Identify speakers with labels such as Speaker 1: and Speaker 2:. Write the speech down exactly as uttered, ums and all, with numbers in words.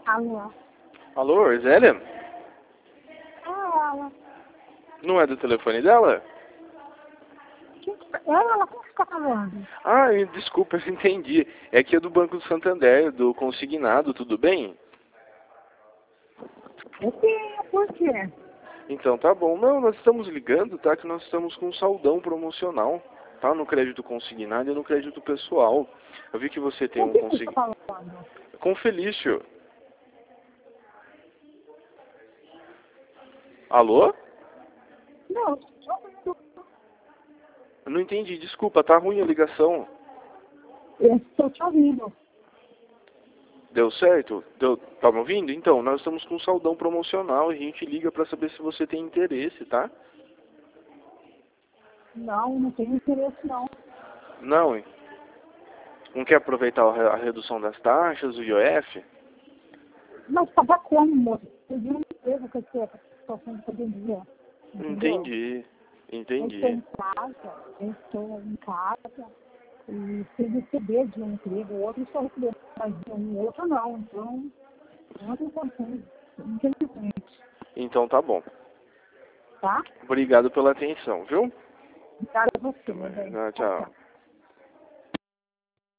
Speaker 1: Alô?
Speaker 2: Alô, Zélia?
Speaker 1: É ela.
Speaker 2: Não é do telefone dela?
Speaker 1: Que que- É ela, quem que está falando?
Speaker 2: Ah, eu- desculpa, eu entendi. É que é do Banco do Santander, do consignado, tudo bem?
Speaker 1: Eu tenho, por quê?
Speaker 2: Então tá bom. Não, nós estamos ligando, tá? Que nós estamos com um saldão promocional, tá? No crédito consignado e no crédito pessoal. Eu vi que você tem
Speaker 1: Com
Speaker 2: um
Speaker 1: quem que está
Speaker 2: consignado.
Speaker 1: falando?
Speaker 2: Com Felício. Alô?
Speaker 1: Não, estou ouvindo.
Speaker 2: Eu não entendi, desculpa, tá ruim a ligação.
Speaker 1: Eu estou te ouvindo.
Speaker 2: Deu certo? Deu... Tá me ouvindo? Então, nós estamos com um saldão promocional e a gente liga pra saber se você tem interesse, tá?
Speaker 1: Não, não tenho interesse não.
Speaker 2: Não, hein? Não quer aproveitar a re- a redução das taxas, o I O F?
Speaker 1: Mas pagar como, moço? Eu vi uma empresa com essa situação de pandemia. Entendeu?
Speaker 2: Entendi,
Speaker 1: Eu estou
Speaker 2: entendi.
Speaker 1: em casa, eu estou em casa e sem receber de um emprego, o outro só recebeu, mas de um outro não. Então, não tem condições, infelizmente.
Speaker 2: Então tá bom.
Speaker 1: Tá?
Speaker 2: Obrigado pela atenção, viu?
Speaker 1: Obrigada a você, meu bem.
Speaker 2: Ah,
Speaker 1: Tchau, tchau.
Speaker 2: tchau.